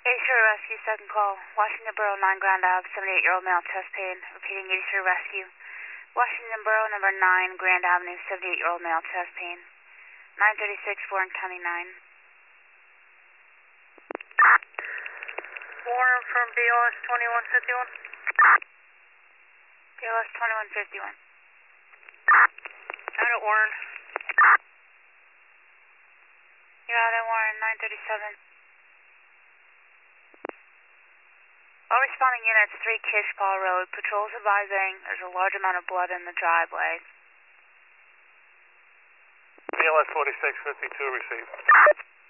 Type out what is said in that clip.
83 Rescue, second call. Washington Borough, 9 Grand Ave, 78-year-old male, chest pain. Repeating 83 Rescue. Washington Borough, number 9 Grand Avenue, 78-year-old male, chest pain. 936 Warren County 9. Warren from BLS 2151. BLS 2151. Out at Warren. You're out at Warren, 937. All responding units, 3 Kishpaw Road. Patrol's advising there's a large amount of blood in the driveway. BLS 4652 received.